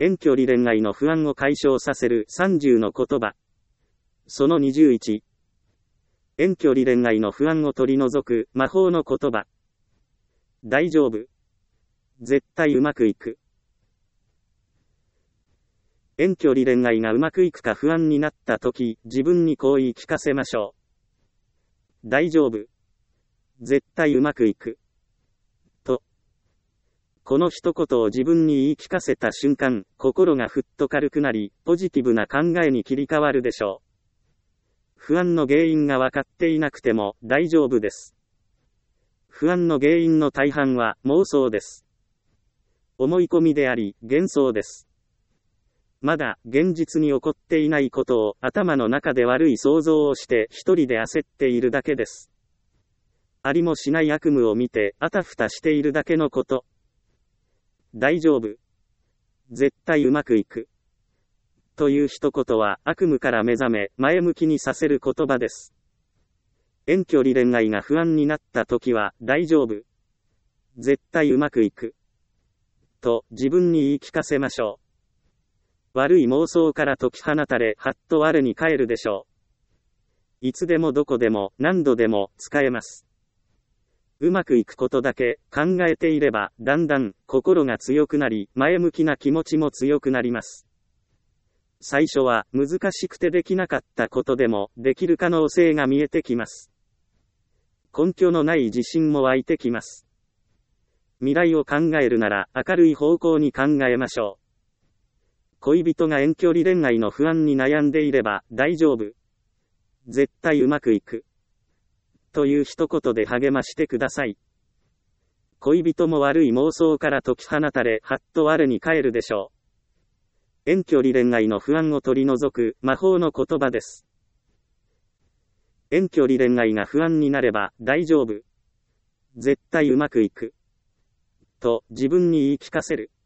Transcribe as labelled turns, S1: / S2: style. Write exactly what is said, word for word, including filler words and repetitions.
S1: 遠距離恋愛の不安を解消させるさんじゅうの言葉。そのにじゅういち。遠距離恋愛の不安を取り除く魔法の言葉。大丈夫。絶対うまくいく。遠距離恋愛がうまくいくか不安になったとき、自分にこう言い聞かせましょう。大丈夫。絶対うまくいく。と。この一言を自分に言い聞かせた瞬間、心がふっと軽くなり、ポジティブな考えに切り替わるでしょう。不安の原因が分かっていなくても大丈夫です。不安の原因の大半は妄想です。思い込みであり、幻想です。まだ現実に起こっていないことを頭の中で悪い想像をして一人で焦っているだけです。ありもしない悪夢を見てあたふたしているだけのこと。大丈夫。絶対うまくいく。という一言は悪夢から目覚め、前向きにさせる言葉です。遠距離恋愛が不安になった時は、大丈夫。絶対うまくいく。と自分に言い聞かせましょう。悪い妄想から解き放たれ、はっと我に返るでしょう。いつでもどこでも何度でも使えます。うまくいくことだけ考えていれば、だんだん心が強くなり、前向きな気持ちも強くなります。最初は難しくてできなかったことでもできる可能性が見えてきます。根拠のない自信も湧いてきます。未来を考えるなら明るい方向に考えましょう。恋人が遠距離恋愛の不安に悩んでいれば大丈夫。絶対うまくいく。という一言で励ましてください。恋人も悪い妄想から解き放たれ、はっと我に返るでしょう。遠距離恋愛の不安を取り除く魔法の言葉です。遠距離恋愛が不安になれば大丈夫。絶対うまくいく。と自分に言い聞かせる。